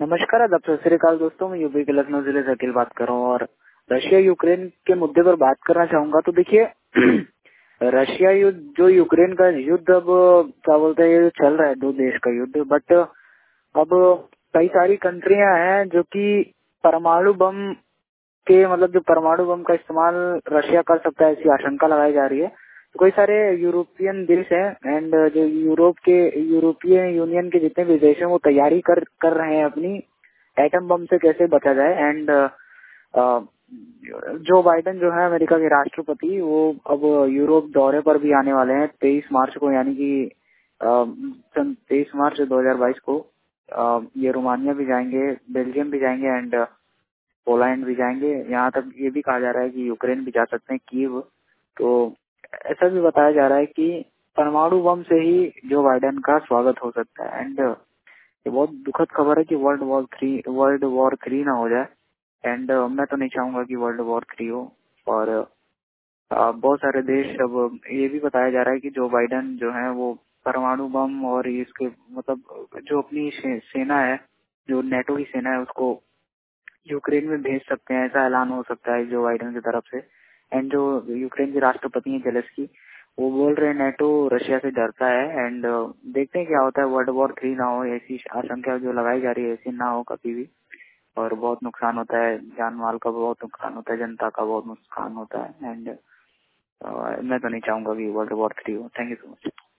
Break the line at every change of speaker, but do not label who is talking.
नमस्कार, आदाब, सत श्री अकाल दोस्तों। मैं यूपी के लखनऊ जिले से अखिल बात कर रहा हूँ और रशिया यूक्रेन के मुद्दे पर बात करना चाहूंगा। तो देखिए रशिया युद्ध, जो यूक्रेन का युद्ध, अब क्या बोलते हैं, ये चल रहा है दो देश का युद्ध। बट अब कई सारी कंट्रियां हैं जो कि परमाणु बम के मतलब जो परमाणु बम का इस्तेमाल रशिया कर सकता है, ऐसी आशंका लगाई जा रही है। तो कई सारे यूरोपियन देश हैं एंड जो यूरोपीय यूनियन के जितने भी देश हैं वो तैयारी कर रहे हैं अपनी एटम बम से कैसे बचा जाए। एंड जो बाइडेन जो है अमेरिका के राष्ट्रपति, वो अब यूरोप दौरे पर भी आने वाले हैं 23 मार्च को, यानी कि 23 मार्च 2022 को। ये रोमानिया भी जाएंगे, बेल्जियम भी जाएंगे एंड पोलैंड भी जाएंगे। यहाँ तक ये भी कहा जा रहा है कि यूक्रेन भी जा सकते हैं, कीव। तो ऐसा भी बताया जा रहा है कि परमाणु बम से ही जो बाइडेन का स्वागत हो सकता है। एंड ये बहुत दुखद खबर है कि वर्ल्ड वॉर थ्री ना हो जाए। एंड मैं तो नहीं चाहूंगा कि वर्ल्ड वॉर थ्री हो। और बहुत सारे देश, अब ये भी बताया जा रहा है कि जो बाइडेन जो है वो परमाणु बम और इसके मतलब जो अपनी सेना है, जो नेटो की सेना है, उसको यूक्रेन में भेज सकते हैं। ऐसा ऐलान हो सकता है जो बाइडेन की तरफ से। एंड जो यूक्रेन के राष्ट्रपति हैं जेलेंस्की, वो बोल रहे हैं नेटो रशिया से डरता है। एंड देखते हैं क्या होता है। वर्ल्ड वॉर थ्री ना हो, ऐसी आशंका जो लगाई जा रही है, ऐसी ना हो कभी भी। और बहुत नुकसान होता है, जान माल का बहुत नुकसान होता है, जनता का बहुत नुकसान होता है। एंड मैं तो नहीं चाहूंगा कि वर्ल्ड वॉर थ्री हो। Thank you so much.